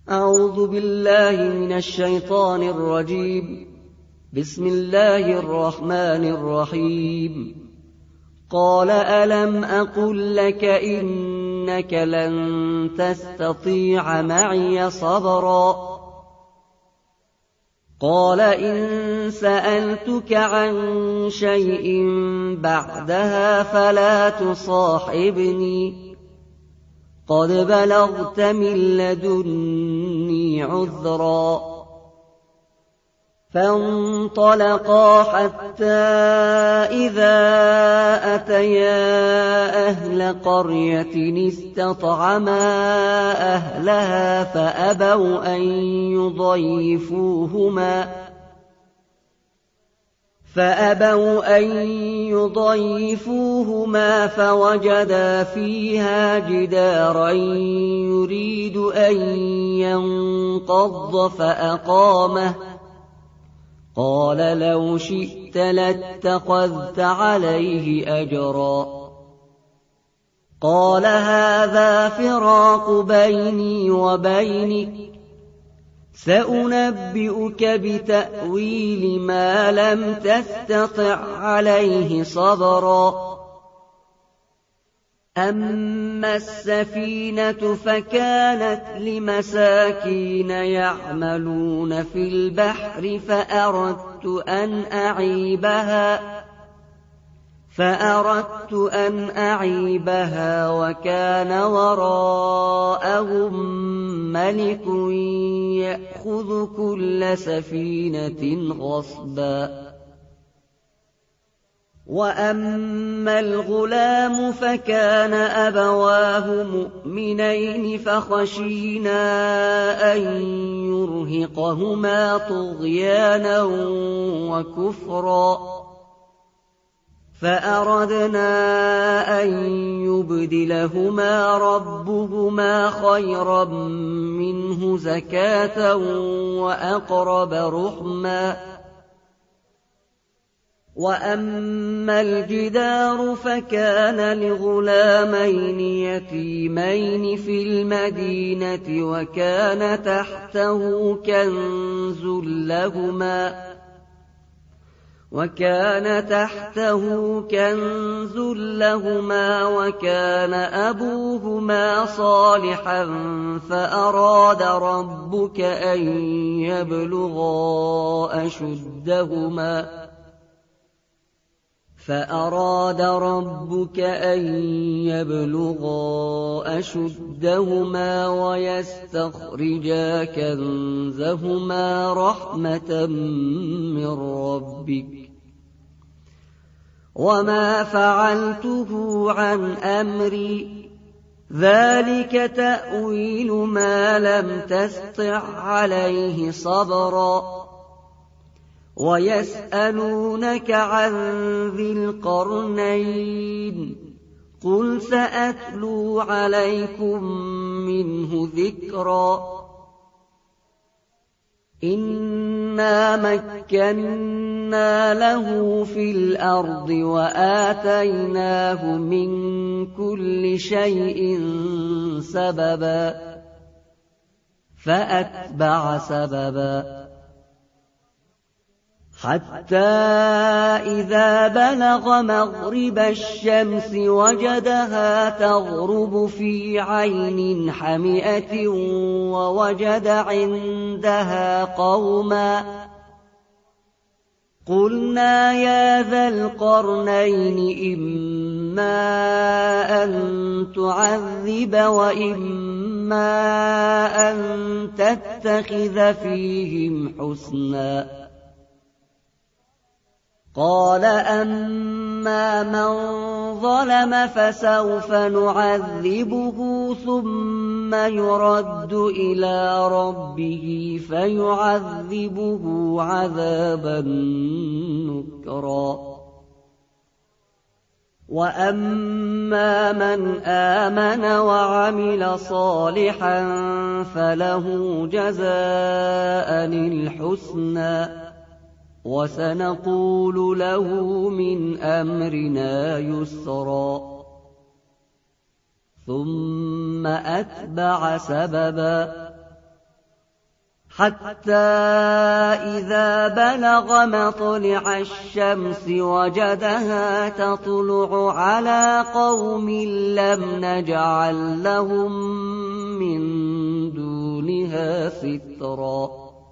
أعوذ بالله من الشيطان الرجيم. بسم الله الرحمن الرحيم. قال ألم أقل لك إنك لن تستطيع معي صبرا قال إن سألتك عن شيء بعدها فلا تصاحبني قد بلغت من لدني عذرا فانطلقا حتى إذا أتيا أهل قرية استطعما أهلها فأبوا أن يضيفوهما فوجدا فيها جدارا يريد أن ينقض فأقامه قال لو شئت لاتخذت عليه أجرا قال هذا فراق بيني وبينك سأنبئك بتأويل ما لم تستطع عليه صبرا أما السفينة فكانت لمساكين يعملون في البحر فأردت أن أعيبها وكان وراءهم ملك يأخذ كل سفينة غصبا وأما الغلام فكان أبواه مؤمنين فخشينا أن يرهقهما طغيانا وكفرا فأردنا أن يبدلهما ربهما خيرا منه زكاة وأقرب رحما وأما الجدار فكان لغلامين يتيمين في المدينة وكان تحته كنز لهما وكان أبوهما صالحا فأراد ربك أن يبلغا أشدهما ويستخرجا كنزهما رحمة من ربك وما فعلته عن أمري ذلك تأويل ما لم تسطع عليه صبرا ويسألونك عن ذي القرنين قل سأتلو عليكم منه ذكرا إنا مكنا له في الأرض وآتيناه من كل شيء سببا فأتبع سببا حتى إذا بلغ مغرب الشمس وجدها تغرب في عين حمئة ووجد عندها قوما قلنا يا ذا القرنين إما أن تعذب وإما أن تتخذ فيهم حسنا قال أما من ظلم فسوف نعذبه ثم يرد إلى ربه فيعذبه عذابا نكرا وأما من آمن وعمل صالحا فله جزاء الحسنى وسنقول له من أمرنا يسرا ثم أتبع سببا حتى إذا بلغ مطلع الشمس وجدها تطلع على قوم لم نجعل لهم من دونها سترا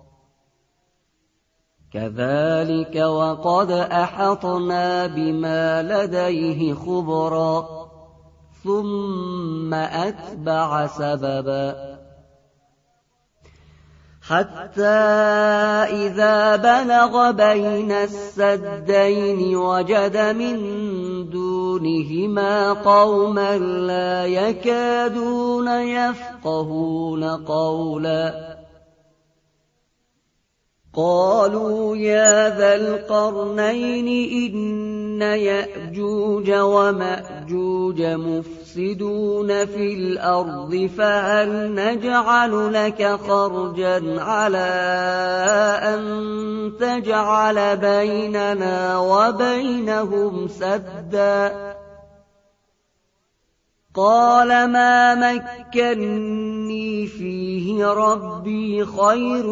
كذلك وقد أحطنا بما لديه خبرا ثم أتبع سببا حتى إذا بلغ بين السدين وجد من دونهما قوما لا يكادون يفقهون قولا قالوا يا ذا القرنين إن يأجوج ومأجوج مفسدون في الأرض فهل نجعل لك خرجا على أن تجعل بيننا وبينهم سدا قال ما مكني فيه ربي خير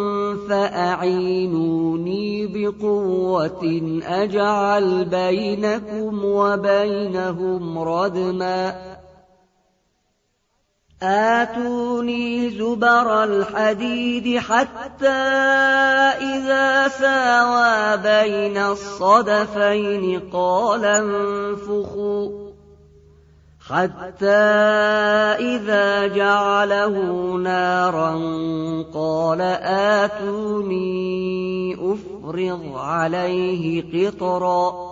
فأعينوني بقوة أجعل بينكم وبينهم ردما آتوني زبر الحديد حتى إذا ساوى بين الصدفين قال انفخوا حتى إذا جعله نارا قال آتوني أفرغ عليه قطرا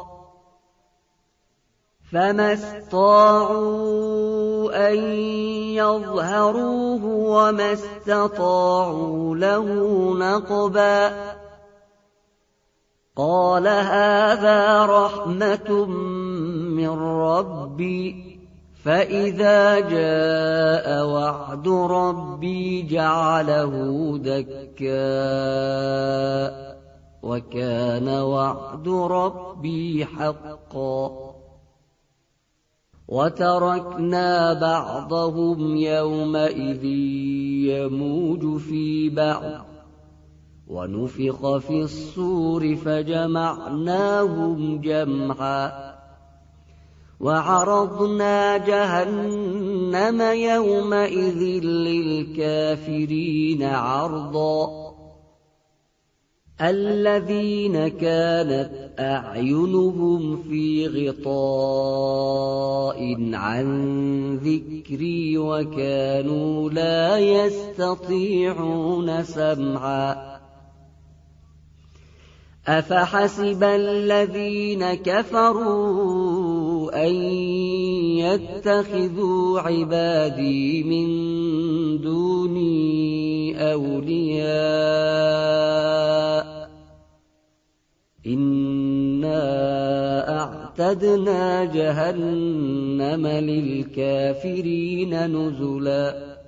فما استطاعوا أن يظهروه وما استطاعوا له نقبا قال هذا رحمة من ربي فإذا جاء وعد ربي جعله دكا وكان وعد ربي حقا وتركنا بعضهم يومئذ يموج في بعض ونفخ في الصور فجمعناهم جمعا وعرضنا جهنم يومئذ للكافرين عرضا الذين كانت أعينهم في غطاء عن ذكري وكانوا لا يستطيعون سمعا أفحسب الذين كفروا أن يتخذوا عبادي من دوني أولياء إنا أعتدنا جهنم للكافرين نزلا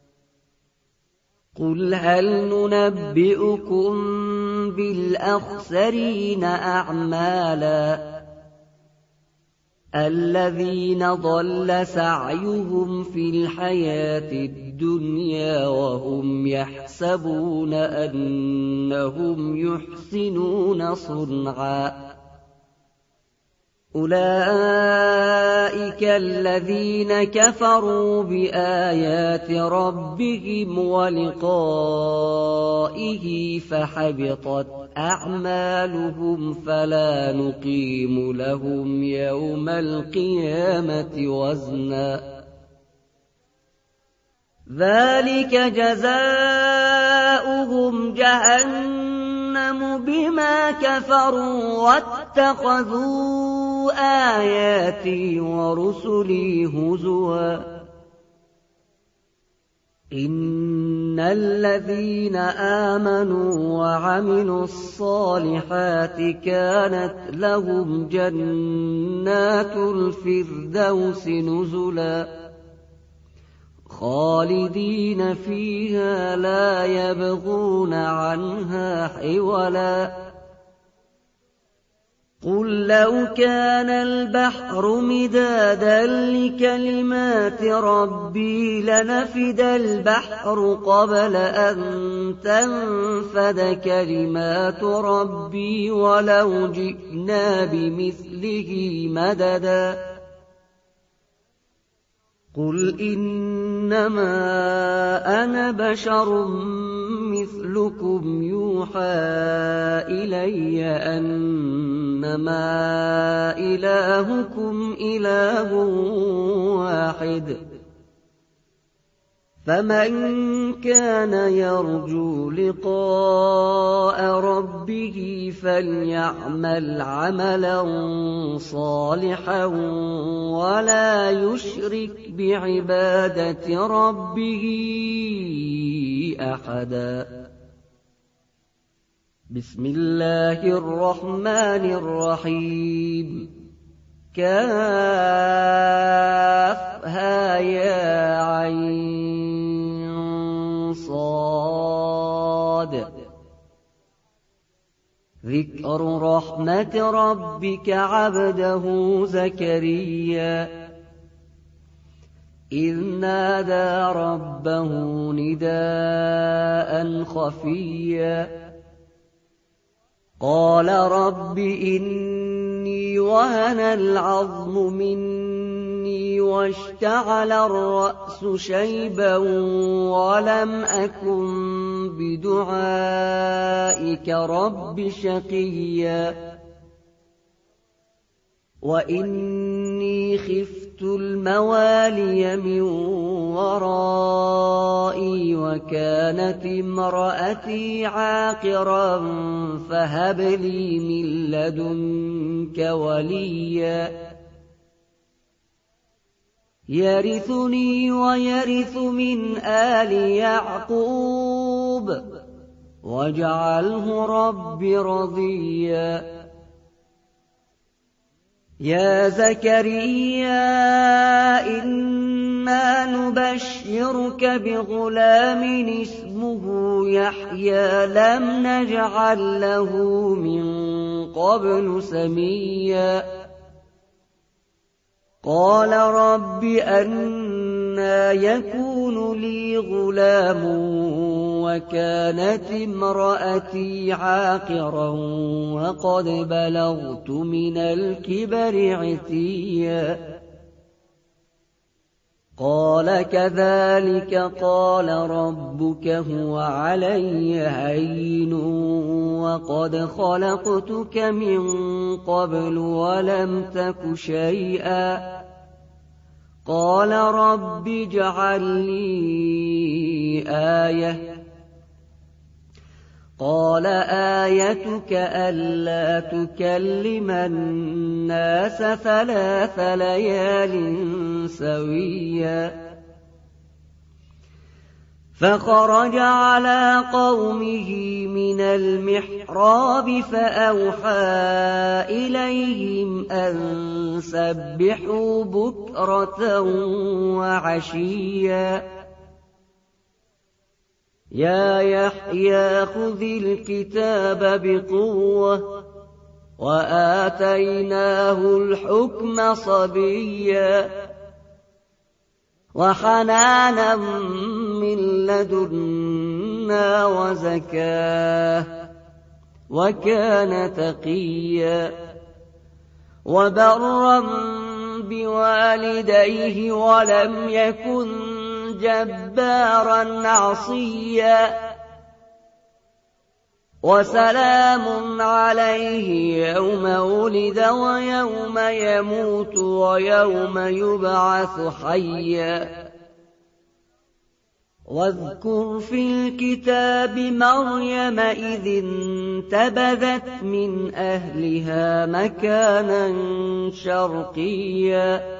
قل هل ننبئكم بالأخسرين أعمالا الذين ضل سعيهم في الحياة الدنيا وهم يحسبون أنهم يحسنون صنعا أولئك الذين كفروا بآيات ربهم ولقائه فحبطت أعمالهم فلا نقيم لهم يوم القيامة وزنا ذلك جزاؤهم جهنم بما كفروا واتخذوا آياتي ورسلي هزوا إن الذين آمنوا وعملوا الصالحات كانت لهم جنات الفردوس نزلا خالدين فيها لا يبغون عنها حولا قُل لَّوْ كَانَ الْبَحْرُ مِدَادًا لِّكَلِمَاتِ رَبِّي لَنَفِدَ الْبَحْرُ قَبْلَ أَن تَنفَدَ كَلِمَاتُ رَبِّي وَلَوْ جِئْنَا بِمِثْلِهِ مَدَدًا قُلْ إِنَّمَا أَنَا بَشَرٌ مِّثْلُكُمْ يُوحَىٰ إِلَيَّ أَنَّمَا إِلَٰهُكُمْ إِلَٰهٌ وَاحِدٌ فَمَن كَانَ يَرْجُو لِقَاءَ رَبِّهِ فَلْيَعْمَلْ عَمَلًا صَالِحًا وَلَا يُشْرِكْ بِعِبَادَةِ رَبِّهِ أَحَدًا بسم الله الرحمن الرحيم كافها يا عين صاد ذكر رحمة ربك عبده زكريا إذ نادى ربه نداء خفيا قال رب إني وهن العظم مني واشتعل الرأس شيبا ولم أكن بدعائك رب شقيا وإني خفت الموالي من ورائي وكانت امرأتي عاقرا فهب لي من لدنك وليا يرثني ويرث من آل يعقوب واجعله رب رضيا يا زكريا إنا نبشرك بغلام اسمه يحيى لم نجعل له من قبل سميا قال رب أنى يكون لي غلام وكانت امرأتي عاقرا وقد بلغت من الكبر عتيا قال كذلك قال ربك هو علي هين وقد خلقتك من قبل ولم تك شيئا قال رب اجعل لي آية قال آيتك ألا تكلم الناس 3 ليال سويا فخرج على قومه من المحراب فأوحى إليهم أن سبحوا بكرة وعشيا يا يحيى خذ الكتاب بقوة وآتيناه الحكم صبيا وحنانا من لدنا وزكاه وكان تقيا وبرا بوالديه ولم يكن جبارا عصيا وسلام عليه يوم ولد ويوم يموت ويوم يبعث حيا واذكر في الكتاب مريم إذ انتبذت من أهلها مكانا شرقيا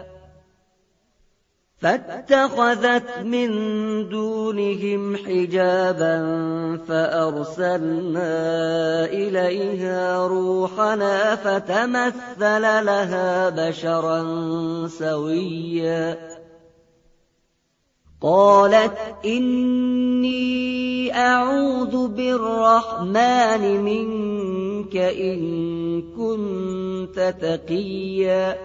فاتخذت من دونهم حجابا فأرسلنا إليها روحنا فتمثل لها بشرا سويا قالت إني أعوذ بالرحمن منك ربك إن كنت تقيا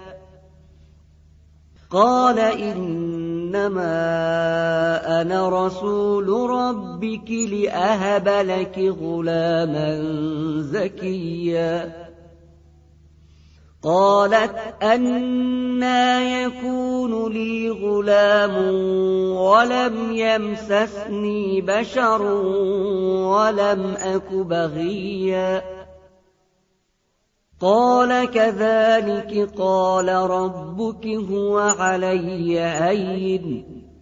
قال إنما أنا رسول ربك لأهب لك غلاما زكيا قالت أنى يكون لي غلام ولم يمسسني بشر ولم أك بغيا قال كذلك قال ربك هو علي هين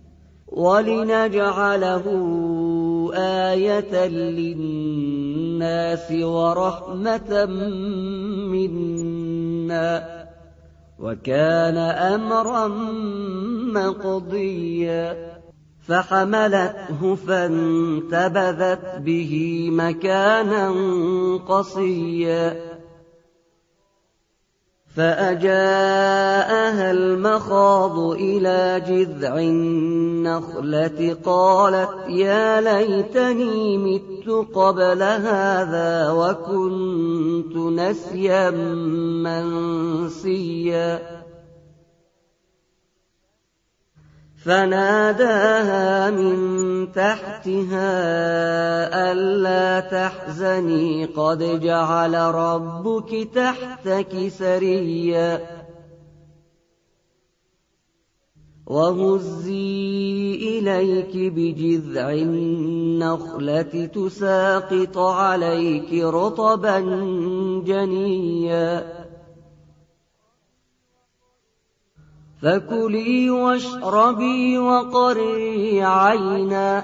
ولنجعله آية للناس ورحمة منا وكان أمرا مقضيا فحملته فانتبذت به مكانا قصيا فأجاءها المخاض إلى جذع النخلة قالت يا ليتني مت قبل هذا وكنت نسيا منسيا فناداها من تحتها ألا تحزني قد جعل ربك تحتك سريا وهزي إليك بجذع النخلة تساقط عليك رطبا جنيا فكلي واشربي وقري عينا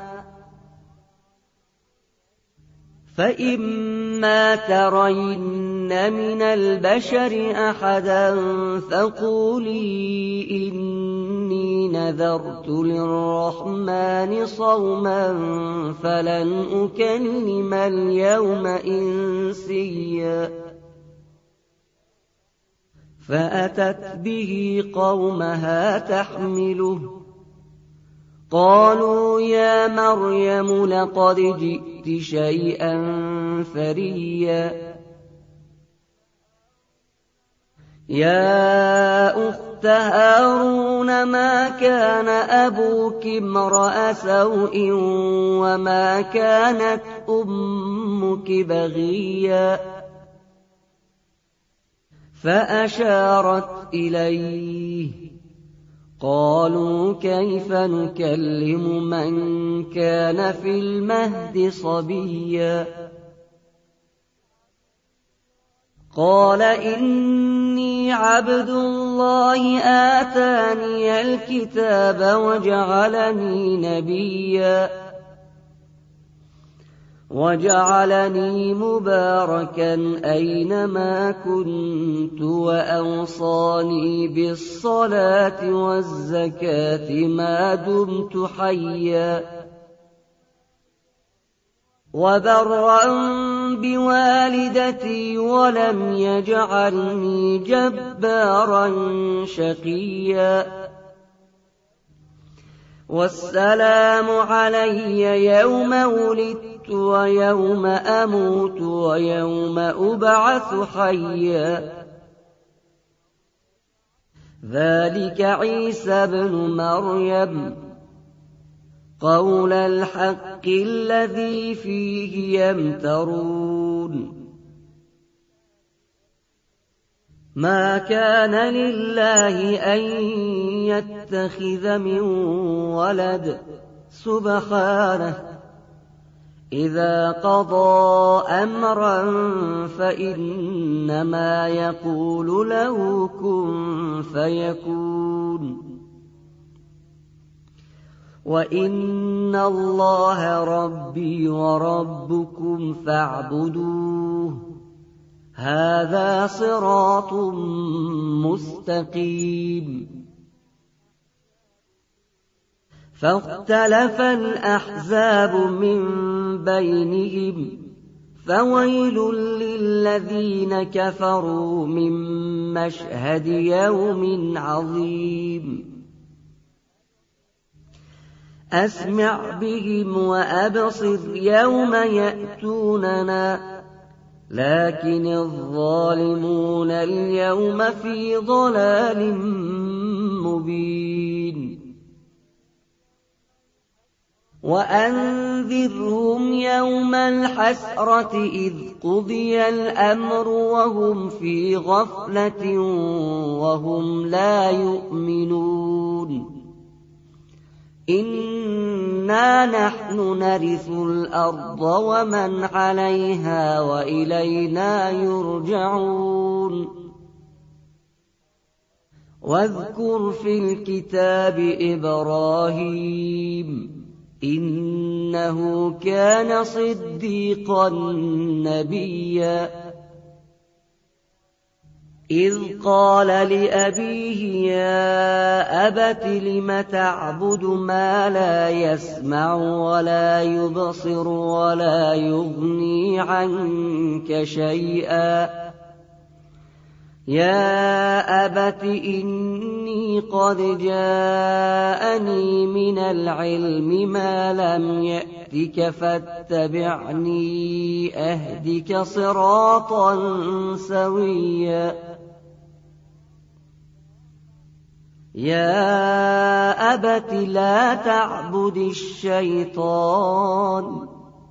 فإما ترين من البشر أحدا فقولي إني نذرت للرحمن صوما فلن أكلم اليوم إنسيا فأتت به قومها تحمله قالوا يا مريم لقد جئت شيئا فريا يا أخت هارون ما كان أبوك امرأ سوء وما كانت أمك بغيا فأشارت إليه قالوا كيف نكلم من كان في المهد صبيا قال إني عبد الله آتاني الكتاب وجعلني نبيا وجعلني مباركا أينما كنت وأوصاني بالصلاة والزكاة ما دمت حيا وبرا بوالدتي ولم يجعلني جبارا شقيا والسلام علي يوم ولدت ويوم أموت ويوم أبعث حيا ذلك عيسى بن مريم قول الحق الذي فيه يمترون ما كان لله أن يتخذ من ولد سبحانه إذا قضى أمرا فإنما يقول له كن فيكون وإن الله ربي وربكم فاعبدوه هذا صراط مستقيم فاختلف الأحزاب من بينهم فويل للذين كفروا من مشهد يوم عظيم أسمع بهم وأبصر يوم يأتوننا لكن الظالمون اليوم في ضلال مبين وأنذرهم يوم الحسرة إذ قضي الأمر وهم في غفلة وهم لا يؤمنون إنا نحن نرث الأرض ومن عليها وإلينا يرجعون واذكر في الكتاب إبراهيم إنه كان صديقا نبيا إذ قال لأبيه يا أبت لم تعبد ما لا يسمع ولا يبصر ولا يغني عنك شيئا يا أبت إني قد جاءني من العلم ما لم يأتك فاتبعني أهدك صراطا سويا يا أبت لا تعبد الشيطان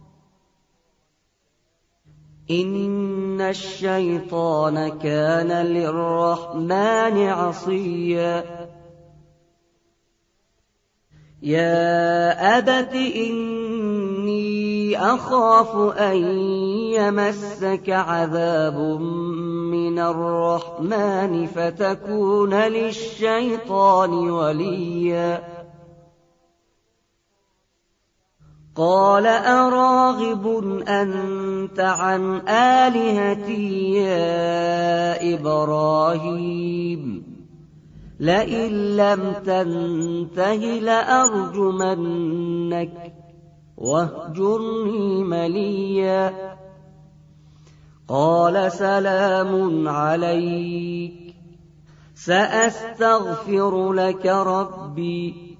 إن الشيطان كان للرحمن عصيا يا أبت إني أخاف أن يمسك عذاب من الرحمن فتكون للشيطان وليا قال أراغب أنت عن آلهتي يا إبراهيم لئن لم تنته لأرجمنك واهجرني مليا قال سلام عليك سأستغفر لك ربي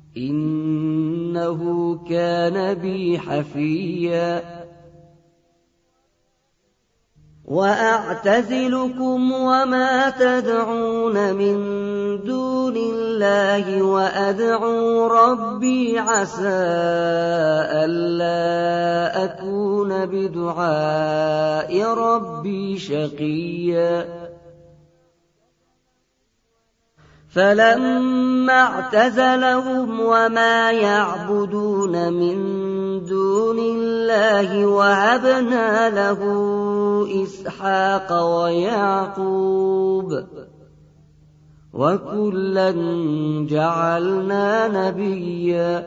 إنه كان بي حفيا وأعتزلكم وما تدعون من دون الله وأدعو ربي عسى ألا أكون بدعاء ربي شقيا فلما اعتزلهم وما يعبدون من دون الله وهبنا له إسحاق ويعقوب وكلا جعلنا نبيا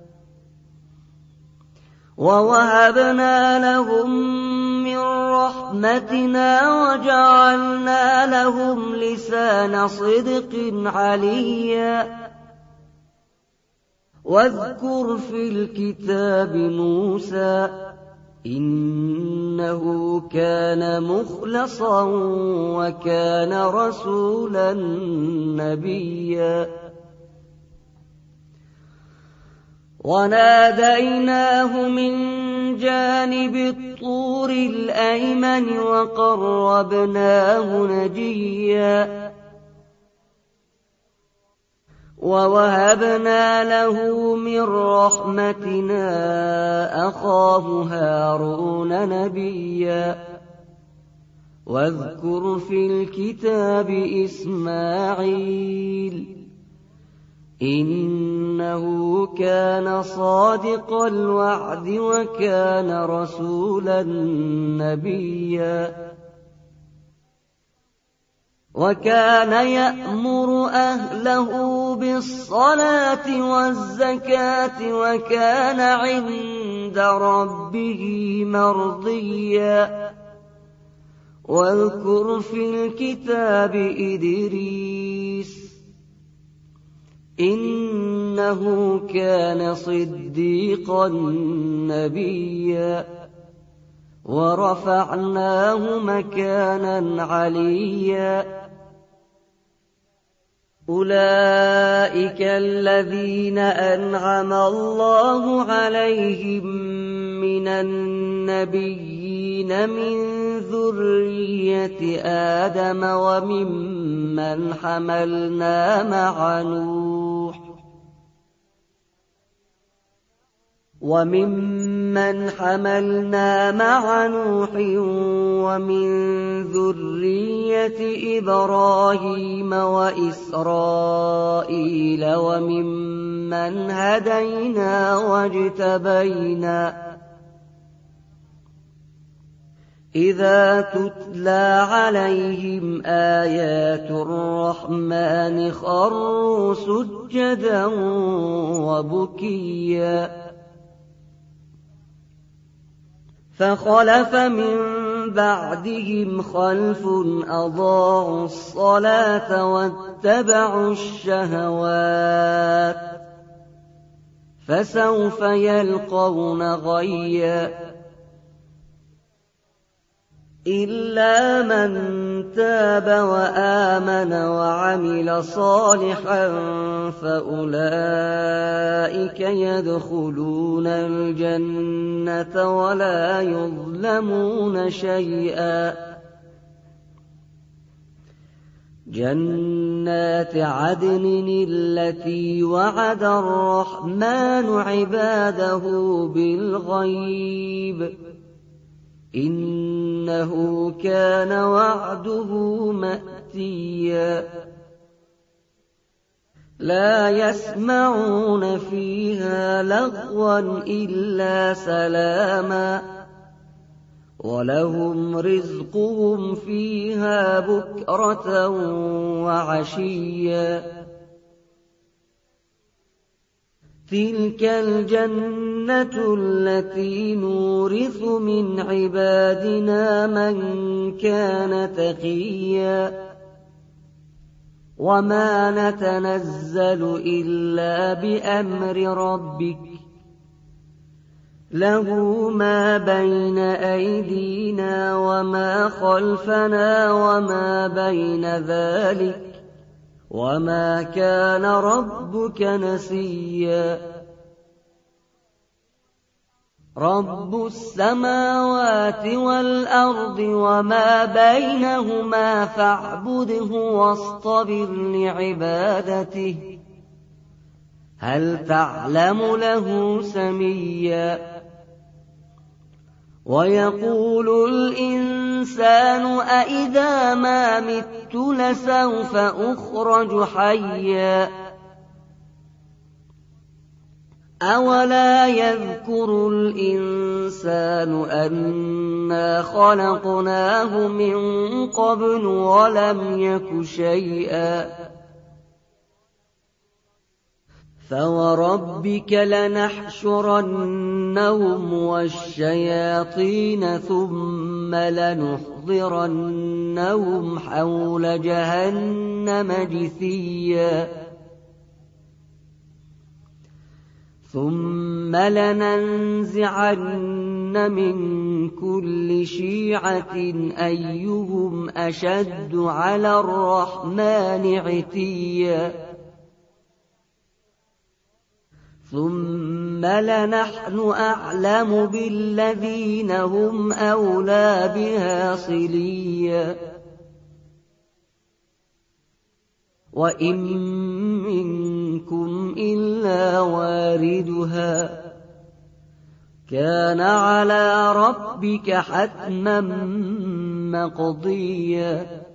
ووهبنا لهم من رحمتنا وجعلنا لهم لسان صدق عليا واذكر في الكتاب موسى إنه كان مخلصا وكان رسولا نبيا وناديناه من جانب الطور الأيمن وقربناه نجيا ووهبنا له من رحمتنا أخاه هارون نبيا واذكر في الكتاب إسماعيل إنه كان صادق الوعد وكان رسولا نبيا وكان يأمر أهله بالصلاة والزكاة وكان عند ربه مرضيا واذكر في الكتاب إدريس إنه كان صديقا نبيا ورفعناه مكانا عليا أولئك الذين أنعم الله عليهم من من النبيين من ذرية آدم وممن حملنا مع نوح ومن ذرية إبراهيم وإسرائيل وممن هدينا واجتبينا إذا تتلى عليهم آيات الرحمن خروا سجدا وبكيا فخلف من بعدهم خلف أضاعوا الصلاة واتبعوا الشهوات فسوف يلقون غيا إلا من تاب وآمن وعمل صالحا فأولئك يدخلون الجنة ولا يظلمون شيئا جنات عدن التي وعد الرحمن عباده بالغيب إنه كان وعده مأتيا لا يسمعون فيها لغوا إلا سلاما ولهم رزقهم فيها بكرة وعشيا تلك الجنة التي نورث من عبادنا من كان تقيا وما نتنزل إلا بأمر ربك له ما بين أيدينا وما خلفنا وما بين ذلك وما كان ربك نسيا رب السماوات والأرض وما بينهما فاعبده واصطبر لعبادته هل تعلم له سميا ويقول الإنسان أإذا ما مت لسوف أخرج حيا أولا يذكر الإنسان أنا خلقناه من قبل ولم يك شيئا فوربك لنحشرنهم والشياطين ثم لنحضرنهم حول جهنم جثيا ثم لننزعن من كل شيعة أيهم أشد على الرحمن عتيا ثم لنحن أعلم بالذين هم أولى بها صليا وإن منكم إلا واردها كان على ربك حتما مقضيا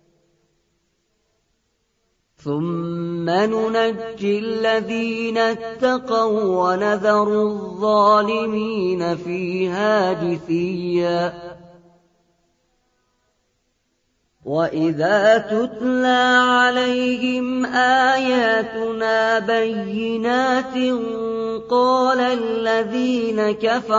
ثم ننجي الذين اتقوا ونذر الظالمين فيها جثيا وإذا تتلى عليهم آياتنا بينات قال الذين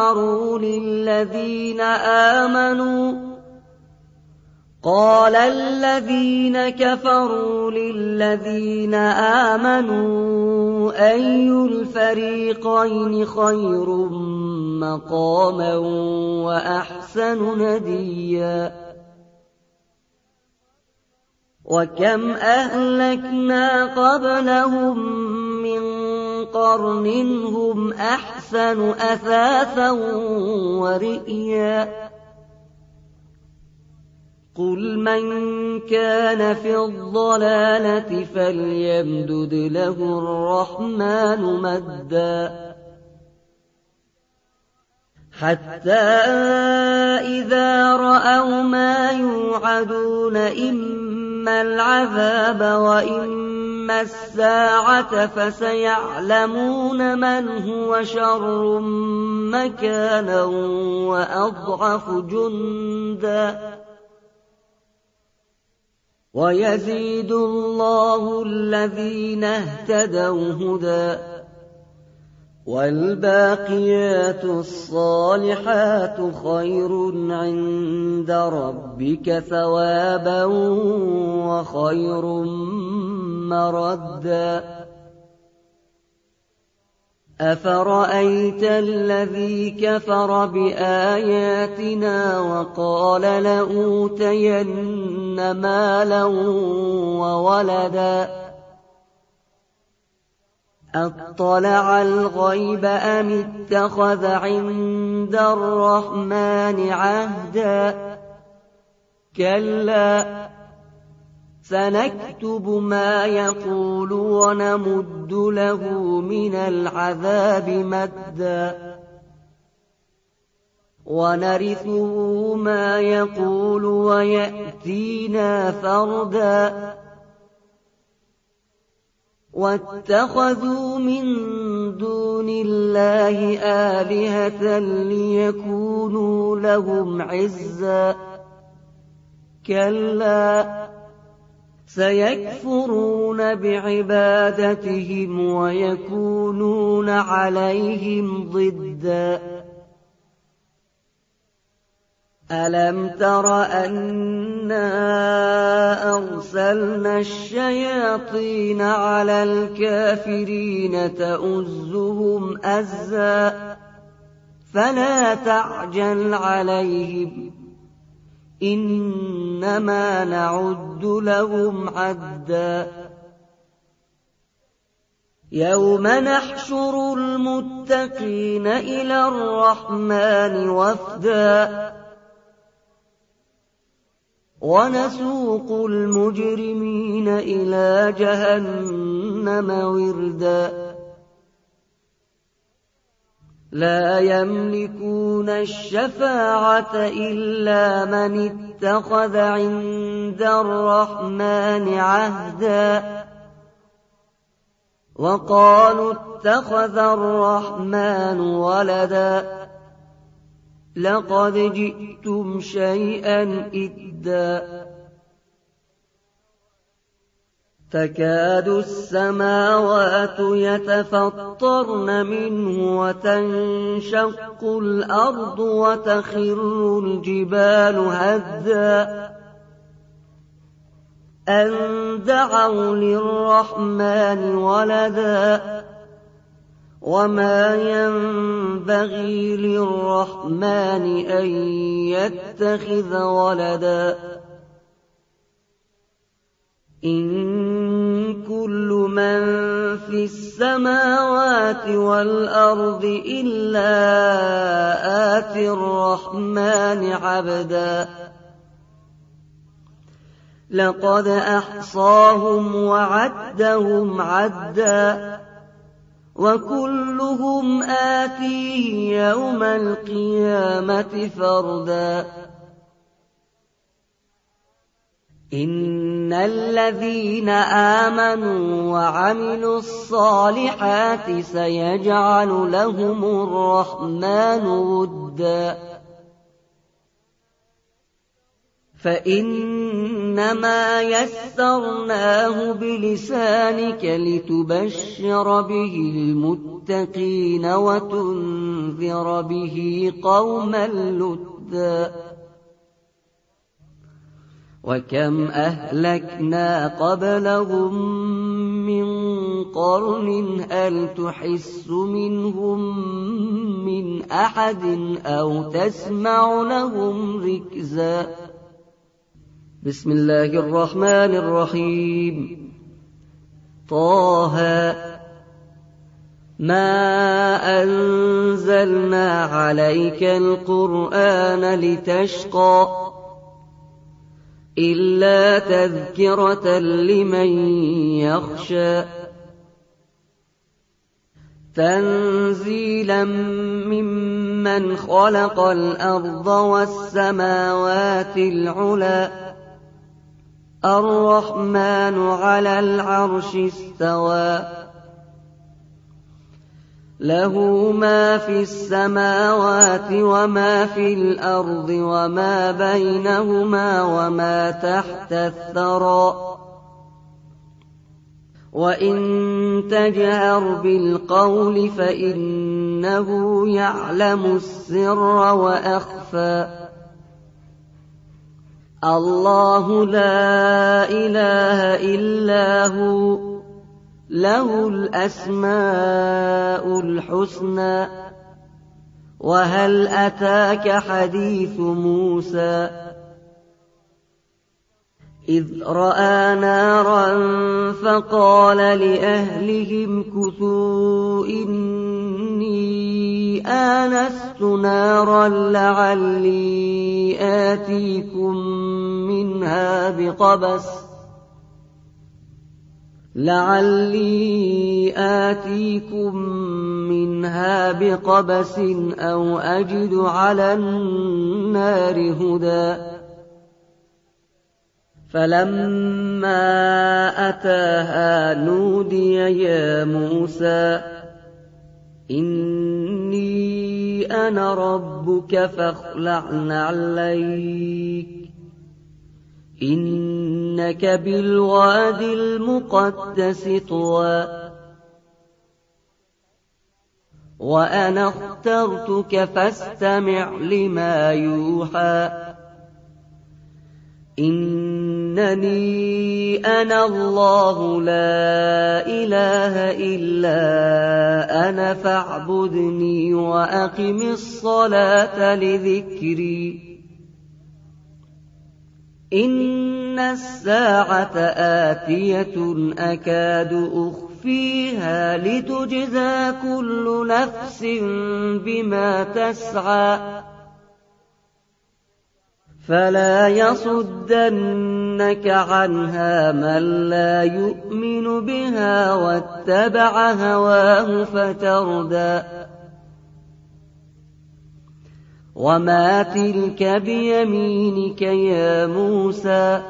كفروا للذين آمنوا أي الفريقين خير مقاما وأحسن نديا وكم أهلكنا قبلهم من قرن هم أحسن أثاثا ورئيا قل من كان في الضلالة فليمدد له الرحمن مدا حتى إذا رأوا ما يوعدون إما العذاب وإما الساعة فسيعلمون من هو شر مكانا وأضعف جندا ويزيد الله الذين اهتدوا هدى والباقيات الصالحات خير عند ربك ثوابا وخير مردا أفرأيت الذي كفر بآياتنا وقال لأوتين مالا وولدا أطلع الغيب أم اتخذ عند الرحمن عهدا كلا سنكتب ما يقول ونمد له من العذاب مدا ونرثه ما يقول ويأتينا فردا واتخذوا من دون الله آلهة ليكونوا لهم عزا كلا سيكفرون بعبادتهم ويكونون عليهم ضدا ألم تر أنا أرسلنا الشياطين على الكافرين تؤزهم أزا فلا تعجل عليهم إنما نعد لهم عدا يوم نحشر المتقين إلى الرحمن وفدا ونسوق المجرمين إلى جهنم وردا لا يملكون الشفاعة إلا من اتخذ عند الرحمن عهدا وقالوا اتخذ الرحمن ولدا لقد جئتم شيئا إدا تكاد السماوات يتفطرن منه وتنشق الأرض وتخر الجبال هدا أن دعوا للرحمن ولدا وما ينبغي للرحمن أن يتخذ ولدا إن كل من في السماوات والأرض إلا آتي الرحمن عبدا لقد أحصاهم وعدهم عدا وكلهم آتيه يوم القيامة فردا إن الذين آمنوا وعملوا الصالحات سيجعل لهم الرحمن ودا فإنما يسرناه بلسانك لتبشر به المتقين وتنذر به قوما لدا وكم أهلكنا قبلهم من قرن هل تحس منهم من أحد أو تسمع لهم ركزا بسم الله الرحمن الرحيم طه مَا أَنزَلْنَا عَلَيْكَ الْقُرْآنَ لِتَشْقَىٰ إِلَّا تَذْكِرَةً لِّمَن يَخْشَىٰ تَنزِيلًا مِّمَّنْ خَلَقَ الْأَرْضَ وَالسَّمَاوَاتِ الْعُلَى الرَّحْمَٰنُ عَلَى الْعَرْشِ اسْتَوَىٰ لَهُ مَا فِي السَّمَاوَاتِ وَمَا فِي الْأَرْضِ وَمَا بَيْنَهُمَا وَمَا تَحْتَ الثَّرَىٰ وَإِن تَجْهَرْ بِالْقَوْلِ فَإِنَّهُ يَعْلَمُ السِّرَّ وَأَخْفَى اللَّهُ لَا إِلَٰهَ إِلَّا هُوَ لَهُ الْأَسْمَاءُ الْحُسْنَىٰ وَهَلْ أَتَاكَ حَدِيثُ مُوسَىٰ إِذْ رَأَىٰ نَارًا فَقَالَ لِأَهْلِهِ امْكُثُوا إِنِّي آنَسْتُ نَارًا لَّعَلِّي آتِيكُم مِّنْهَا بِقَبَسٍ أَوْ أَجِدُ عَلَى النَّارِ هُدًى فَلَمَّا أَتَاهَا نُودِيَ يَا مُوسَىٰ إِنِّي أَنَا رَبُّكَ فَاخْلَعْ نَعْلَيْكَ إِنَّكَ بِالْوَادِ الْمُقَدَّسِ طُوًى وَأَنَا اخْتَرْتُكَ فَاسْتَمِعْ لِمَا يُوحَىٰ إِنَّنِي أَنَا اللَّهُ لَا إِلَٰهَ إِلَّا أَنَا فَاعْبُدْنِي وَأَقِمِ الصَّلَاةَ لِذِكْرِي إِنَّ السَّاعَةَ آتِيَةٌ أَكَادُ أُخْفِيهَا لِتُجْزَىٰ كُلُّ نَفْسٍ بِمَا تَسْعَىٰ فَلَا يَصُدَّنَّكَ عَنْهَا مَن لَّا يُؤْمِنُ بِهَا وَاتَّبَعَ هَوَاهُ فَتَرْدَىٰ وَمَا تِلْكَ بِيَمِينِكَ يَا مُوسَىٰ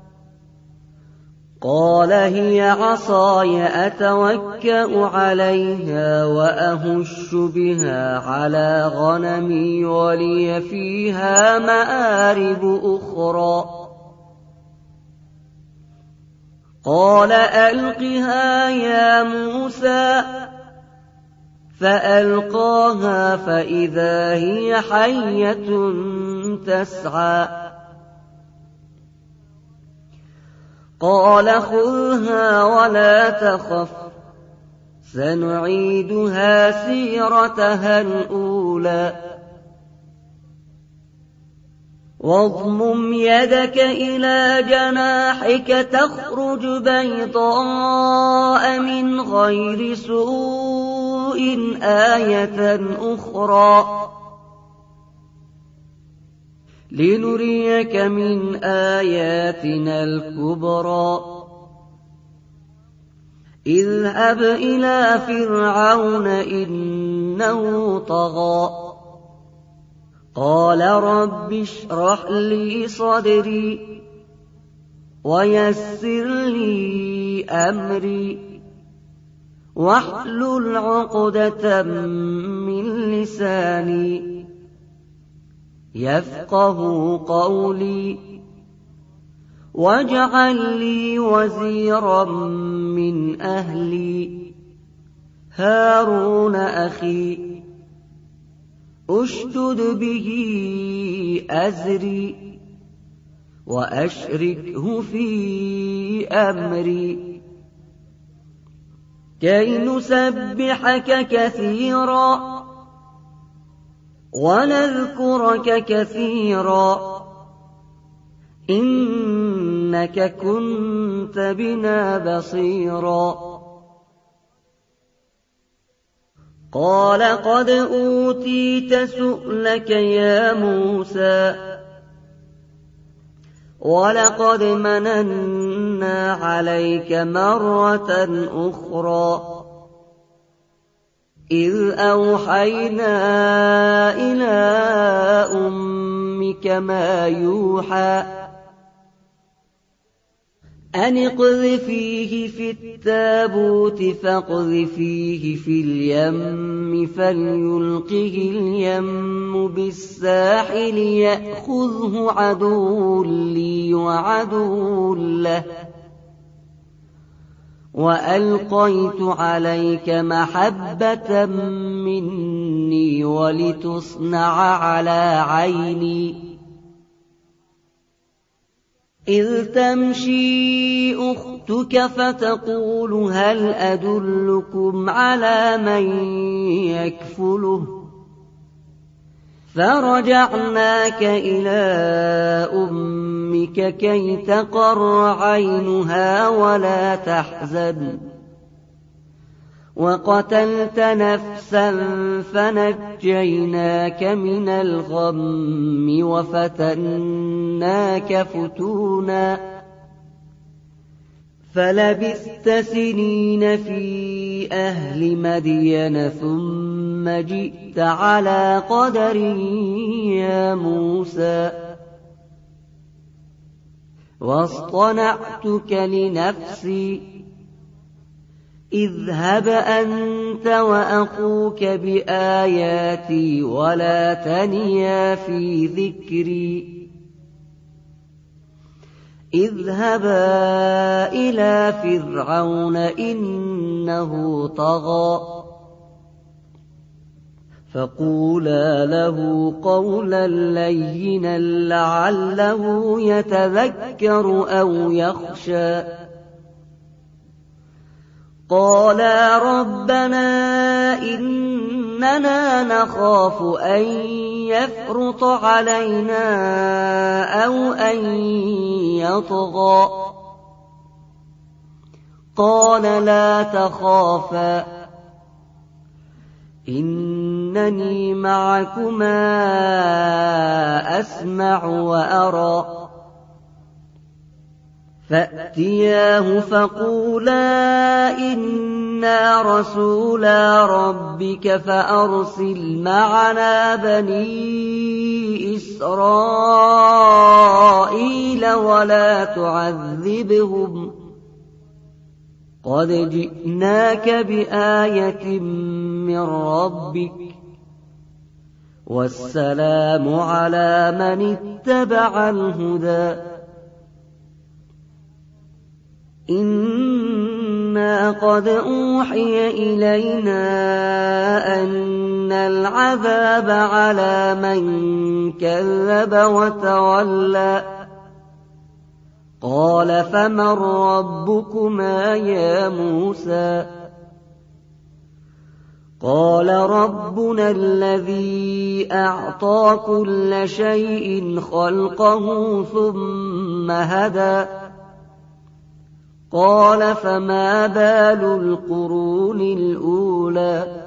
قَالَ هِيَ عَصَايَ أَتَوَكَّأُ عَلَيْهَا وَأَهُشُّ بِهَا عَلَىٰ غَنَمِي وَلِيَ فِيهَا مَآرِبُ أُخْرَىٰ قَالَ أَلْقِهَا يَا مُوسَىٰ فَأَلْقَاهَا فَإِذَا هِيَ حَيَّةٌ تَسْعَىٰ قَالَ خُذْهَا وَلَا تَخَفْ سَنُعِيدُهَا سِيرَتَهَا الْأُولَىٰ وَاضْمُمْ يَدَكَ إِلَىٰ جَنَاحِكَ تَخْرُجْ بَيْضَاءَ مِنْ غَيْرِ سُوءٍ آيَةً أُخْرَىٰ لِنُرِيَكَ مِنْ آيَاتِنَا الْكُبْرَى اذْهَبْ إِلَىٰ فِرْعَوْنَ إِنَّهُ طَغَىٰ قَالَ رَبِّ اشْرَحْ لِي صَدْرِي وَيَسِّرْ لِي أَمْرِي وَاحْلُلْ عُقْدَةً مِّن لِّسَانِي يَفْقَهُوا قَوْلِي وَاجْعَل لِّي وَزِيرًا مِّنْ أَهْلِي هَارُونَ أَخِي اشْدُدْ بِهِ أَزْرِي وَأَشْرِكْهُ فِي أَمْرِي كَيْ نُسَبِّحَكَ كَثِيرًا وَنَذْكُرَكَ كَثِيرًا إِنَّكَ كُنتَ بِنَا بَصِيرًا قال قد أوتيت سؤلك يا موسى ولقد مننا عليك مرة أخرى إذ أوحينا إلى أمك ما يوحى أن اقذفيه في التابوت فاقذفيه في اليم فليلقه اليم بالساحل يأخذه عدو لي وعدو له وألقيت عليك محبة مني ولتصنع على عيني إذ تمشي أختك فتقول هل أدلكم على من يكفله فرجعناك إلى أمك كي تقر عينها ولا تحزن وقتلت نفسا فنجيناك من الغم وفتناك فتونا فلبثت سنين في أهل مدين ثم جئت على قدر يا موسى واصطنعتك لنفسي اذهب أنت وأخوك بآياتي ولا تنيا في ذكري اذهبا إلى فرعون إنه طغى فقولا له قولا لينا لعله يتذكر أو يخشى قالا ربنا إننا نخاف أن يفرط علينا أو أن يطغى قال لا تخافا إنني معكما أسمع وأرى فأتياه فقولا إنا رسولا ربك فأرسل معنا بني إسرائيل ولا تعذبهم قد جئناك بآية من ربك والسلام على من اتبع الهدى إنا قد أوحي إلينا أن العذاب على من كذب وتولى قال فمن ربكما يا موسى قال ربنا الذي أعطى كل شيء خلقه ثم هدى قال فما بال القرون الأولى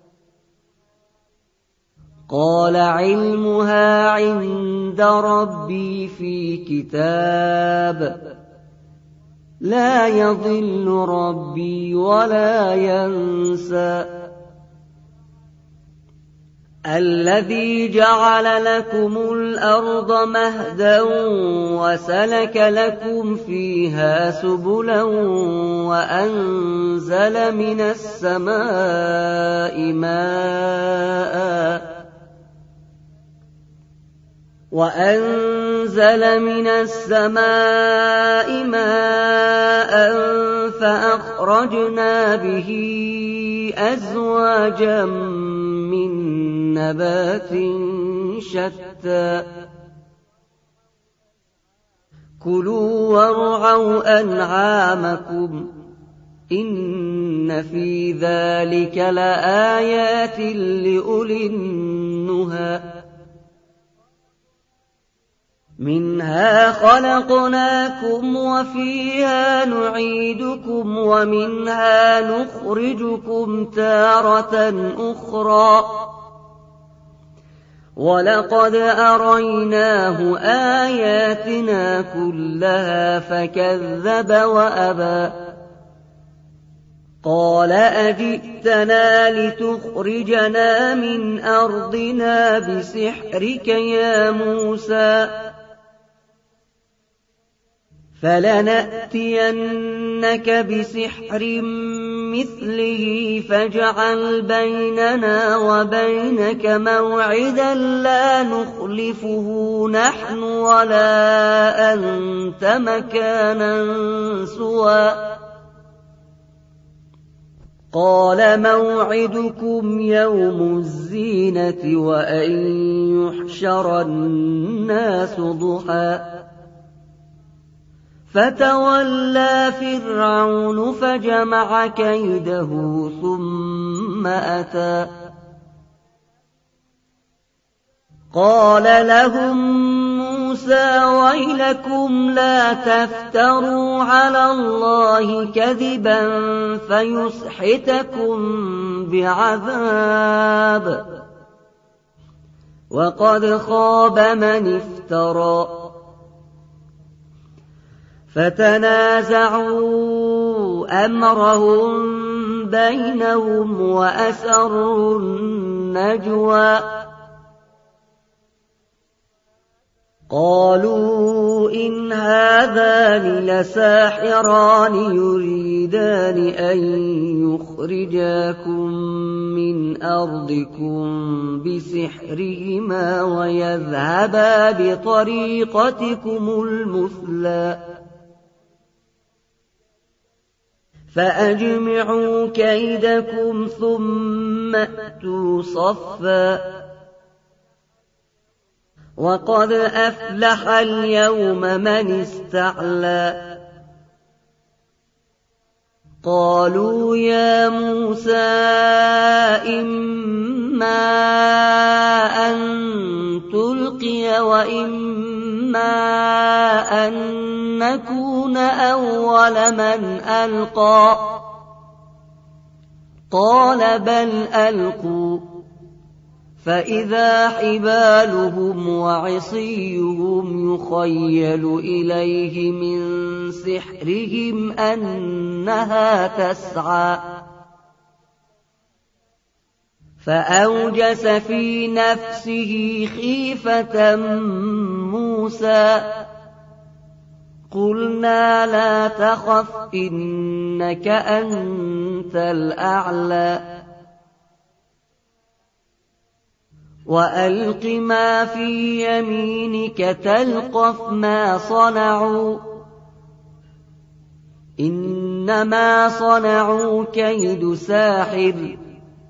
قال علمها عند ربي في كتاب لا يضل ربي ولا ينسى الذي جعل لكم الأرض مهدا وسلك لكم فيها سبلا وأنزل من السماء ماء فأخرجنا به أزواجا من نبات شتى كلوا وارعوا أنعامكم إن في ذلك لآيات لأولي النهى منها خلقناكم وفيها نعيدكم ومنها نخرجكم تارة أخرى ولقد أريناه آياتنا كلها فكذب وأبى قال أجئتنا لتخرجنا من أرضنا بسحرك يا موسى فلنأتينك بسحر مثله فاجعل بيننا وبينك موعدا لا نخلفه نحن ولا أنت مكانا سوى قال موعدكم يوم الزينة وأن يحشر الناس ضحى فتولى فرعون فجمع كيده ثم أتى قال لهم موسى ويلكم لا تفتروا على الله كذبا فيسحتكم بعذاب وقد خاب من افترى فتنازعوا أمرهم بينهم وأسروا النجوى قالوا إن هذان لساحران يريدان أن يخرجاكم من أرضكم بسحرهما ويذهبا بطريقتكم المثلى فأجمعوا كيدكم ثم أتوا صفا وقد أفلح اليوم من استعلى قالوا يا موسى إما أن تلقي وإما أن نكون أول من ألقى قال بل ألقوا فإذا حبالهم وعصيهم يخيل إليه من سحرهم أنها تسعى فأوجس في نفسه خيفة موسى قلنا لا تخف إنك أنت الأعلى وألق ما في يمينك تلقف ما صنعوا إنما صنعوا كيد ساحر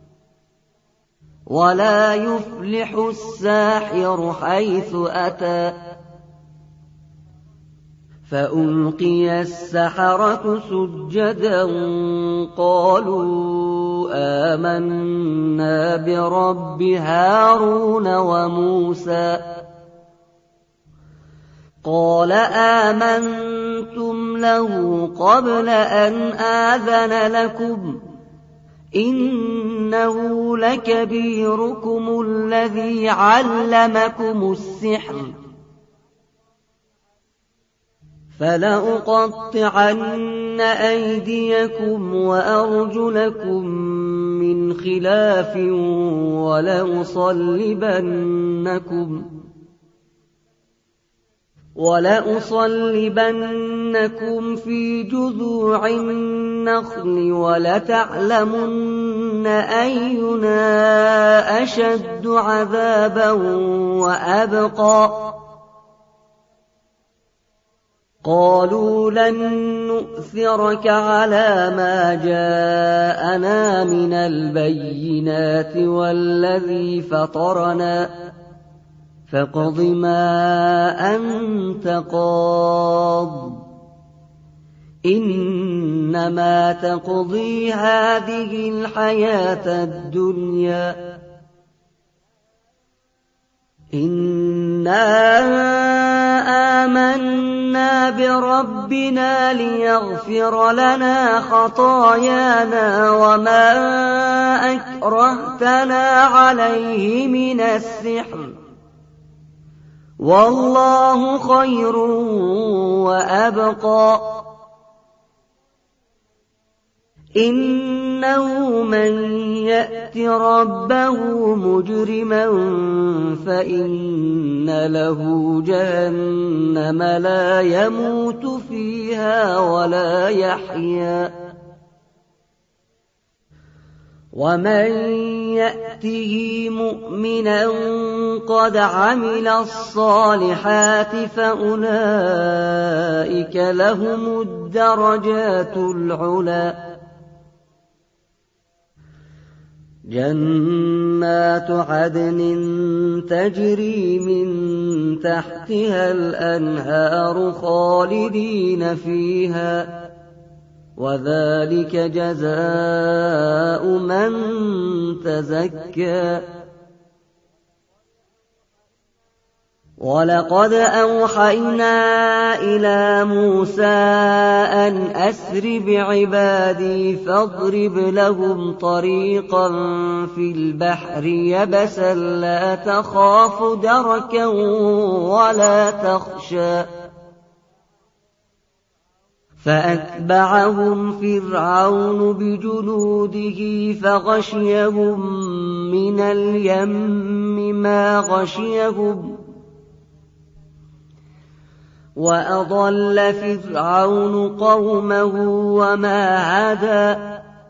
ولا يفلح الساحر حيث أتى فألقي السحرة سجدا قالوا آمنا برب هارون وموسى قال آمنتم له قبل أن آذن لكم إنه لكبيركم الذي علمكم السحر فلأقطعن أيديكم وأرجلكم من خلاف ولأصلبنكم في جذوع النخل ولتعلمن أينا أشد عذابا وأبقى قالوا لن نؤثرك على ما جاءنا من البينات والذي فطرنا فاقض ما أنت قاض إنما تقضي هذه الحياة الدنيا إنا آمنا بربنا ليغفر لنا خطايانا وما أكرهتنا عليه من السحر والله خير وأبقى إنه من يأت ربه مجرما فإن له جهنم لا يموت فيها ولا يحيا ومن يأته مؤمنا قد عمل الصالحات فأولئك لهم الدرجات العلى جنات عدن تجري من تحتها الأنهار خالدين فيها وذلك جزاء من تزكى ولقد أوحينا إلى موسى أن أسر بعبادي فاضرب لهم طريقا في البحر يبسا لا تخاف دركا ولا تخشى فأتبعهم فرعون بجنوده فغشيهم من اليم ما غشيهم وأضل فرعون قومه وما هدى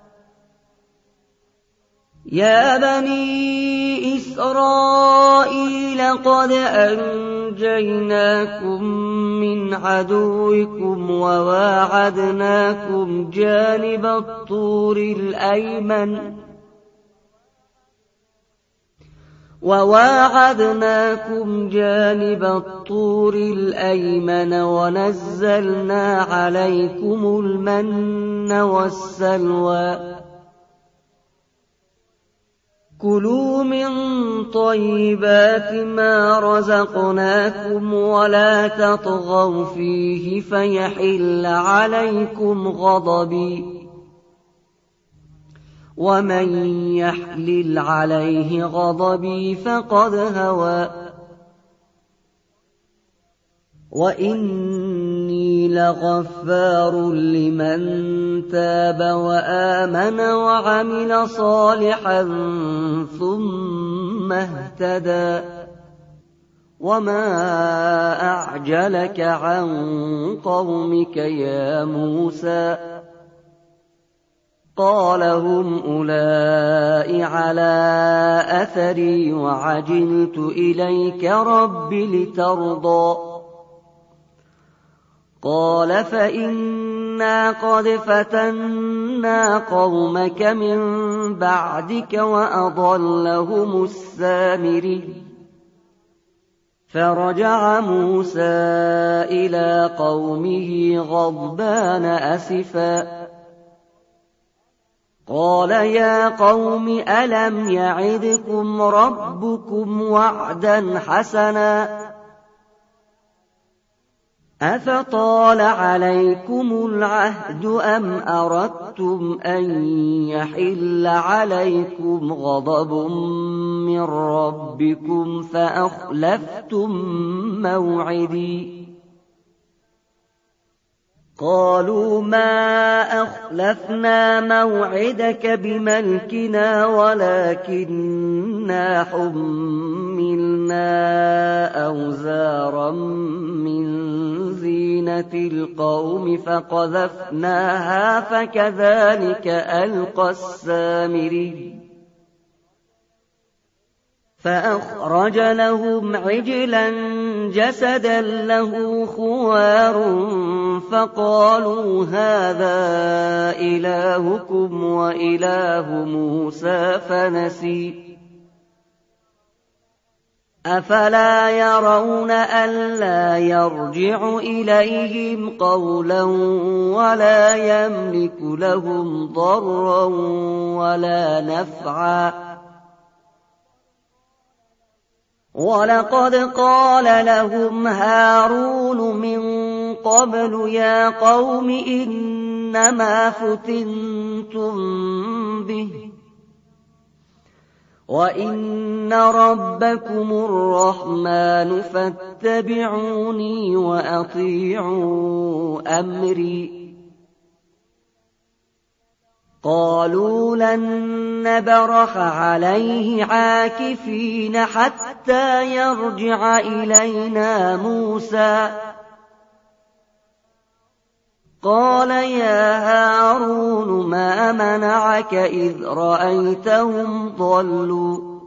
يا بني إسرائيل قد أنجيناكم من عدوكم وواعدناكم جانب الطور الأيمن ونزلنا عليكم المن والسلوى كلوا من طيبات ما رزقناكم ولا تطغوا فيه فيحل عليكم غضبي ومن يحلل عليه غضبي فقد هوى وإني لغفار لمن تاب وآمن وعمل صالحا ثم اهتدى وما أعجلك عن قومك يا موسى قال هم أولئك على أثري وعجلت إليك رب لترضى قال فإنا قد فتنا قومك من بعدك وأضلهم السامري فرجع موسى إلى قومه غضبان أسفا قال يا قوم ألم يعدكم ربكم وعدا حسنا أفطال عليكم العهد أم أردتم أن يحل عليكم غضب من ربكم فأخلفتم موعدي قالوا ما أخلفنا موعدك بملكنا ولكننا حملنا أوزارا من زينة القوم فقذفناها فكذلك ألقى السامري فأخرج لهم عجلا جسدا له خوار فقالوا هذا إلهكم وإله موسى فنسي أفلا يرون ألا يرجع إليهم قولا ولا يملك لهم ضرا ولا نفعا وَلَقَدْ قَالَ لَهُمْ هَارُونُ مِن قَبْلُ يَا قَوْمِ إِنَّمَا فُتِنتُم بِهِ وَإِنَّ رَبَّكُمُ الرَّحْمَٰنُ فَاتَّبِعُونِي وَأَطِيعُوا أَمْرِي قَالُوا لَن نَّبْرَحَ عَلَيْهِ عَاكِفِينَ حَتَّىٰ يَرْجِعَ إِلَيْنَا مُوسَىٰ قَالَ يَا هَارُونُ مَا مَنَعَكَ إِذْ رَأَيْتَهُمْ ضَلُّوا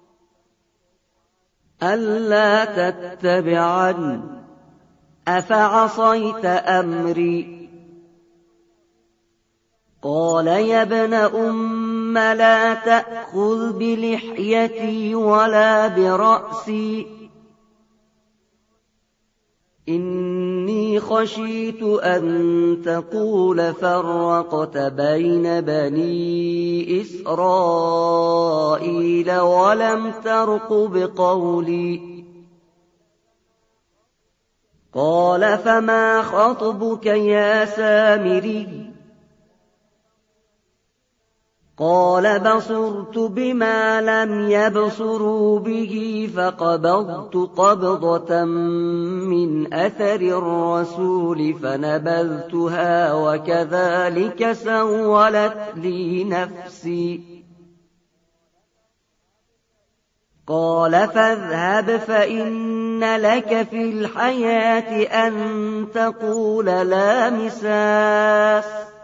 أَلَّا تَتَّبِعَنِ أَفَعَصَيْتَ أَمْرِي قَالَ يَا ابْنَ أُمَّ لَا تَأْخُذْ بِلِحْيَتِي وَلَا بِرَأْسِي إِنِّي خَشِيتُ أَن تَقُولَ فَرَّقْتَ بَيْنَ بَنِي إِسْرَائِيلَ وَلَمْ تَرْقُبْ قَوْلِي قَالَ فَمَا خَطْبُكَ يَا سَامِرِيُّ قَالَ بَصُرْتُ بِمَا لَمْ يَبْصُرُوا بِهِ فَقَبَضْتُ قَبْضَةً مِّنْ أَثَرِ الرَّسُولِ فَنَبَذْتُهَا وَكَذَٰلِكَ سَوَّلَتْ لِي نَفْسِي قَالَ فَاذْهَبْ فَإِنَّ لَكَ فِي الْحَيَاةِ أَن تَقُولَ لَا مِسَاسَ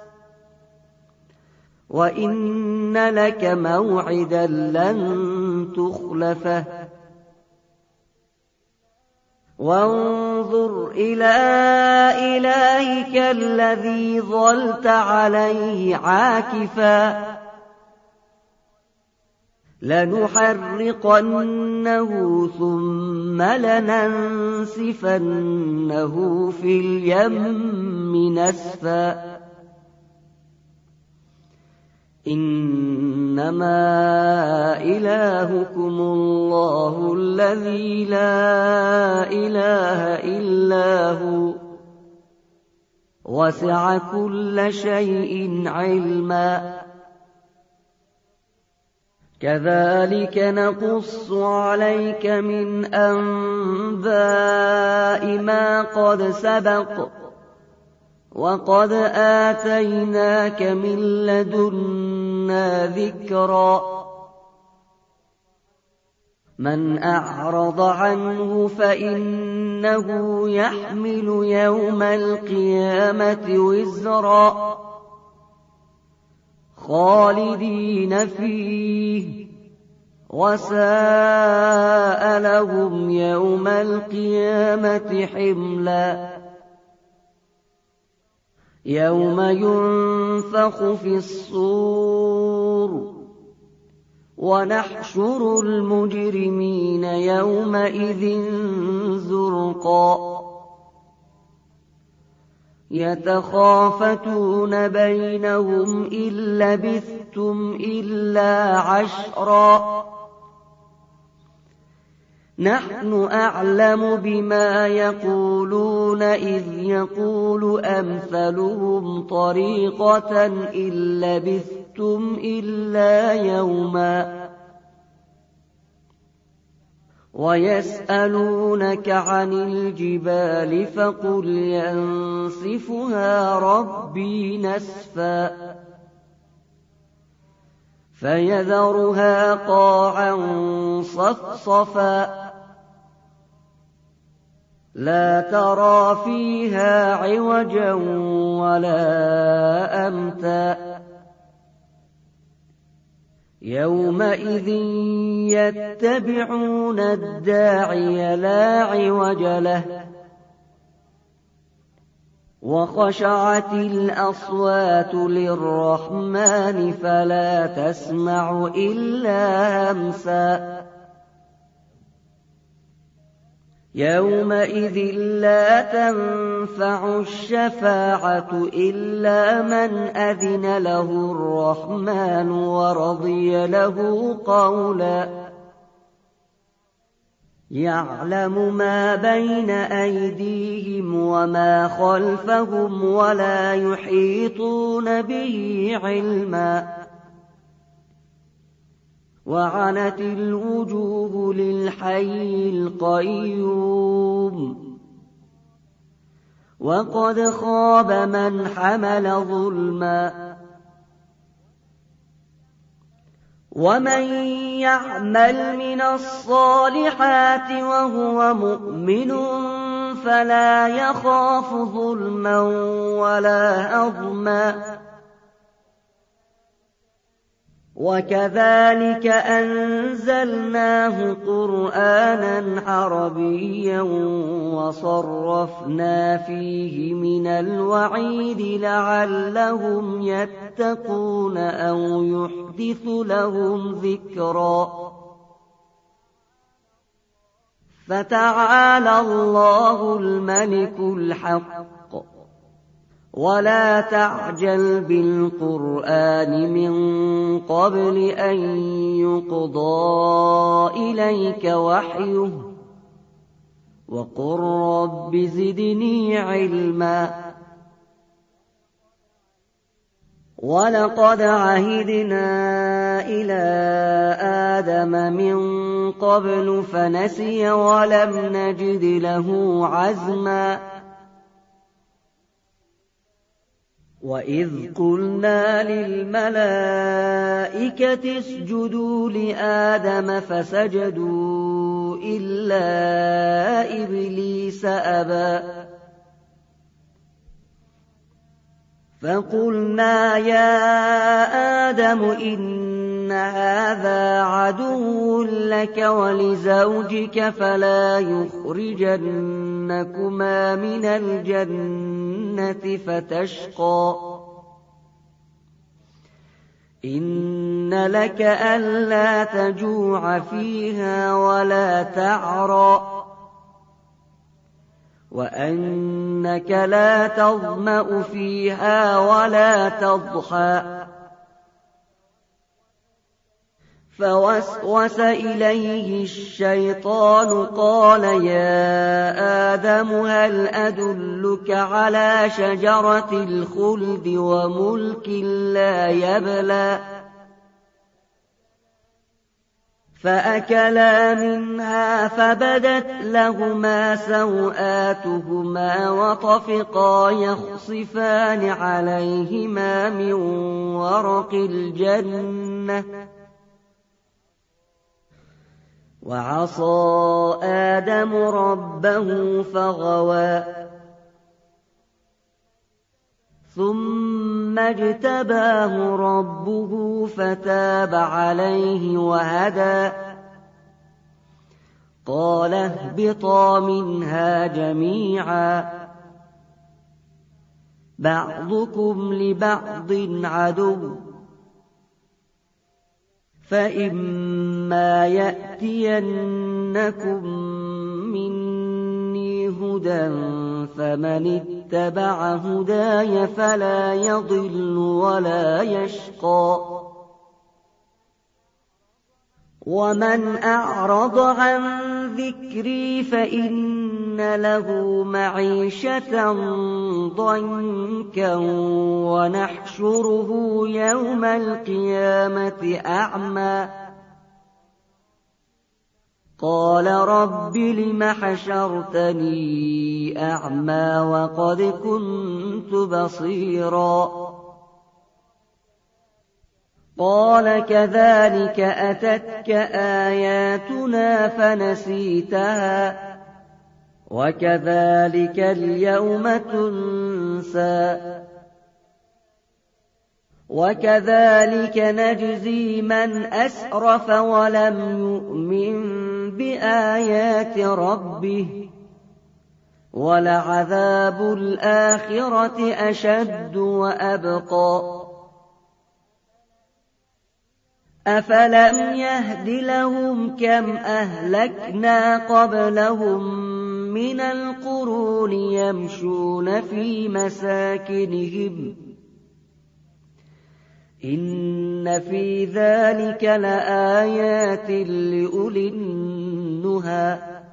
وَإِنَّ لَكَ مَوْعِدًا لَّن تُخْلَفَهُ وَانظُرْ إِلَىٰ إِلَٰهِكَ الَّذِي ظَلْتَ عَلَيْهِ عَاكِفًا لَّنُحَرِّقَنَّهُ ثُمَّ لَنَنسِفَنَّهُ فِي الْيَمِّ نَسْفًا إِنَّمَا إِلَٰهُكُمُ اللَّهُ الَّذِي لَا إِلَٰهَ إِلَّا هُوَ وَسِعَ كُلَّ شَيْءٍ عِلْمًا كَذَٰلِكَ نَقُصُّ عَلَيْكَ مِنْ أَنبَاءِ مَا قَدْ سَبَقَ وَقَدْ آتَيْنَاكَ مِن لَّدُنَّا ذِكْرًا مَّنْ أَعْرَضَ عَنْهُ فَإِنَّهُ يَحْمِلُ يَوْمَ الْقِيَامَةِ وِزْرًا خَالِدِينَ فِيهِ وَسَاءَ لَهُمْ يَوْمَ الْقِيَامَةِ حِمْلًا يَوْمَ يُنفَخُ فِي الصُّورِ وَنَحْشُرُ الْمُجْرِمِينَ يَوْمَئِذٍ زُرْقًا يَتَخَافَتُونَ بَيْنَهُمْ إِن لَّبِثْتُمْ إِلَّا عَشْرًا نَّحْنُ أَعْلَمُ بِمَا يَقُولُونَ إِذْ يَقُولُ أَمْثَلُهُمْ طَرِيقَةً إِن لَّبِثْتُمْ إِلَّا يَوْمًا وَيَسْأَلُونَكَ عَنِ الْجِبَالِ فَقُلْ يَنسِفُهَا رَبِّي نَسْفًا فَيَذَرُهَا قَاعًا صَفْصَفًا لَّا تَرَىٰ فِيهَا عِوَجًا وَلَا أَمْتًا يَوْمَئِذٍ يَتَّبِعُونَ الدَّاعِيَ لَا عِوَجَ لَهُ وَخَشَعَتِ الْأَصْوَاتُ لِلرَّحْمَٰنِ فَلَا تَسْمَعُ إِلَّا هَمْسًا يَوْمَئِذٍ لَّا تَنفَعُ الشَّفَاعَةُ إِلَّا مَنْ أَذِنَ لَهُ الرَّحْمَٰنُ وَرَضِيَ لَهُ قَوْلًا يعلم ما بين أيديهم وما خلفهم ولا يحيطون به علما وعنت الوجوه للحي القيوم وقد خاب من حمل ظلما ومن يعمل من الصالحات وهو مؤمن فلا يخاف ظلما ولا هضما وكذلك أنزلناه قرآنا عربيا وصرفنا فيه من الوعيد لعلهم يتقون أو يحدث لهم ذكرا فتعالى الله الملك الحق ولا تعجل بالقرآن من قبل أن يقضى إليك وحيه وقل رب زدني علما ولقد عهدنا إلى آدم من قبل فنسي ولم نجد له عزما وإذ قلنا للملائكة اسجدوا لآدم فسجدوا إلا إبليس أبى فقلنا يا آدم إن هذا عدو لك ولزوجك فلا يخرجنكما من الجنة فتشقى إن لك ألا تجوع فيها ولا تعرى وأنك لا تظمأ فيها ولا تضحى فوسوس إليه الشيطان قال يا آدم هل أدلك على شجرة الخلد وملك لا يبلى فأكلا منها فبدت لهما سوآتهما وطفقا يخصفان عليهما من ورق الجنة وعصى آدم ربه فغوى ثم اجتباه ربه فتاب عليه وهدى قال اهبطا منها جميعا بعضكم لبعض عدو فإما يأتينكم مني هدى فمن اتبع هداي فلا يضل ولا يشقى ومن أعرض عن ذكري فإن له معيشة ضنكا ونحشره يوم القيامة أعمى قال رب لم حشرتني أعمى وقد كنت بصيرا قال كذلك أتتك آياتنا فنسيتها وكذلك اليوم تنسى وكذلك نجزي من أسرف ولم يؤمن بآيات ربه ولعذاب الآخرة أشد وأبقى أفلم يهد لهم كم أهلكنا قبلهم من القرون يمشون في مساكنهم إن في ذلك لآيات لأولي النهى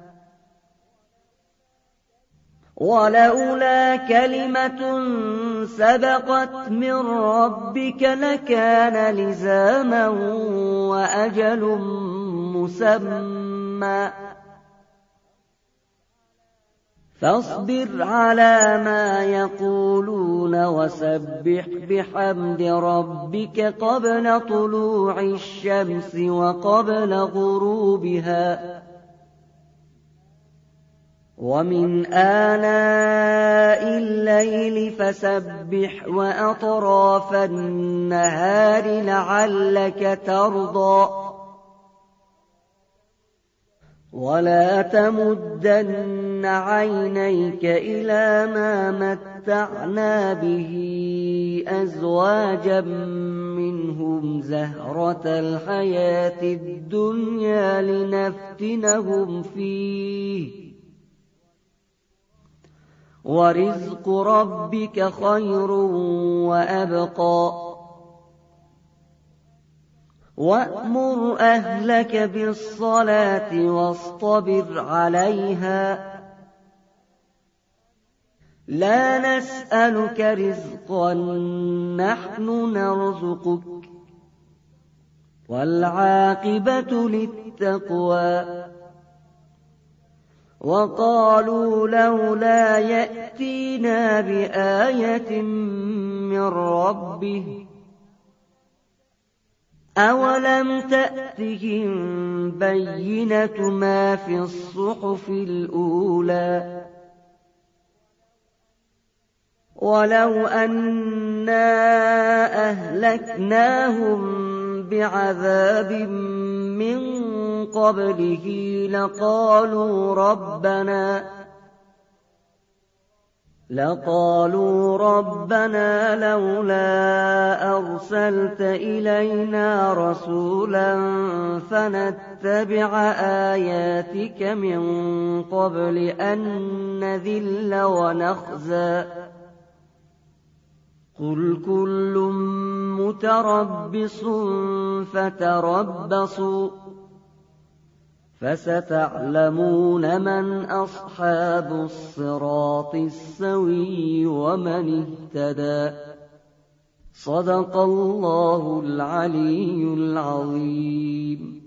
ولولا كلمة سبقت من ربك لكان لزاما وأجل مسمى فاصبر على ما يقولون وسبح بحمد ربك قبل طلوع الشمس وقبل غروبها ومن آناء الليل فسبح وأطراف النهار لعلك ترضى ولا تمدن عينيك إلى ما متعنا به أزواجا منهم زهرة الحياة الدنيا لنفتنهم فيه ورزق ربك خير وأبقى وأمر أهلك بالصلاة واصطبر عليها لا نسألك رزقا نحن نرزقك والعاقبة للتقوى وقالوا لولا يأتينا بآية من ربه أولم تأتهم بينة ما في الصحف الأولى ولو أنا أهلكناهم بعذاب من قبله لقالوا ربنا لولا أرسلت إلينا رسولا فنتبع آياتك من قبل أن نذل ونخزى قل كل متربص فتربصوا فستعلمون من أصحاب الصراط السوي ومن اهتدى صدق الله العلي العظيم.